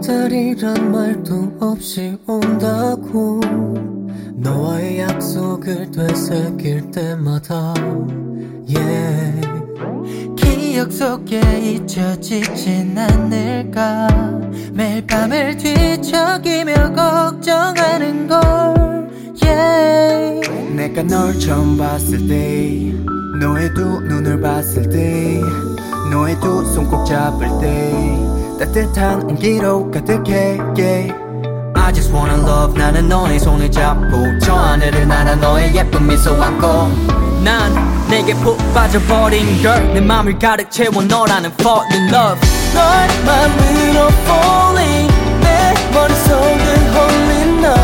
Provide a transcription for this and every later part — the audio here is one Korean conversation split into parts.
기다리란 말도 없이 온다고 너와의 약속을 되새길 때마다 yeah. 기억 속에 잊혀지진 않을까 매일 밤을 뒤척이며 걱정하는 걸 yeah. 내가 널 처음 봤을 때 너의 두 눈을 봤을 때 너의 두 손 꼭 잡을 때 따뜻한 온기로 가득해 yeah. I just wanna love 나는 너의 손을 잡고 저 하늘을 날아 너의 예쁜 미소 안고 난 내게 푹 빠져버린 girl 내 맘을 가득 채워 너라는 fall in love 널 맘으로 falling 내 머릿속을 홀린 너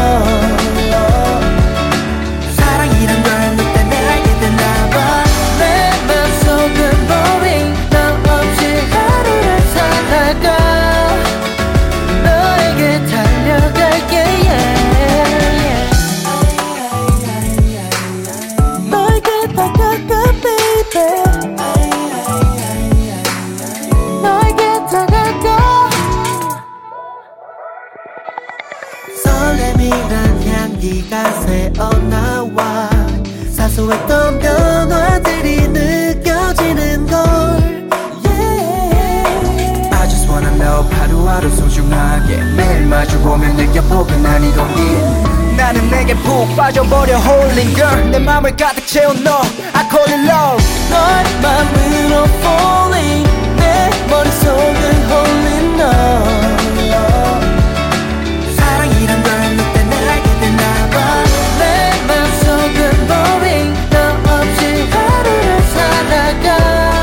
사랑이란 걸 너 때문에 알게 됐나봐 내 맘속은 boring 너 없이 하루를 살아가 너에게 달려갈게 yeah. 너에게 다가가 baby 너에게 다가가 설렘이란 향기가 새어나와 사소했던 변화들이 느껴지는 걸 yeah. I just wanna know 하루하루 소중하게 매일 마주보면 느껴보고 난 이 공기 나는 내게 푹 빠져버려 holding girl 내 맘을 가득 채운 너 I call it love 널 맘으로 falling 내 머릿속을 홀린 너 사랑이란 걸 너 때문에 알게 됐나봐 내 맘속은 boring 너 없이 하루를 살아가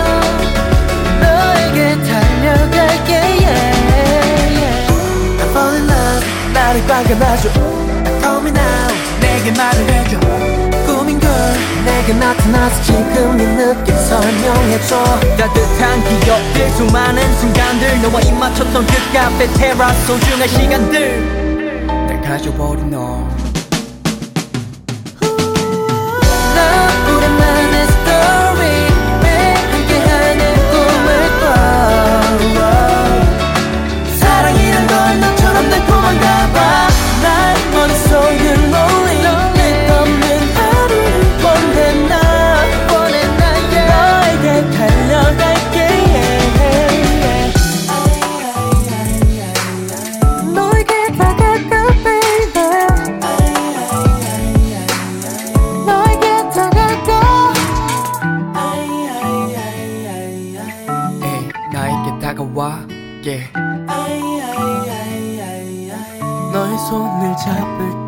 너에게 달려갈게 yeah. I fall in love 나를 발견하죠 Call me now 내게 말을 해줘 꿈인 걸 내게 나타나서 지금 이 느낌 설명해줘 따뜻한 기억들 수많은 순간들 너와 입 맞췄던 그 카페 테라스 소중한 시간들 날 가져버린 너 우리만의 story 매일 함께하는 꿈을 꿔 사랑이란 건 너처럼 달콤한가 봐 날 머릿속을 rolling 끝없는 하루를 원해 나 너에게 달려갈게 yeah. 너에게 다가가 baby 너에게 다가가 에이 나에게 다가와 yeah. 너의 손을 잡을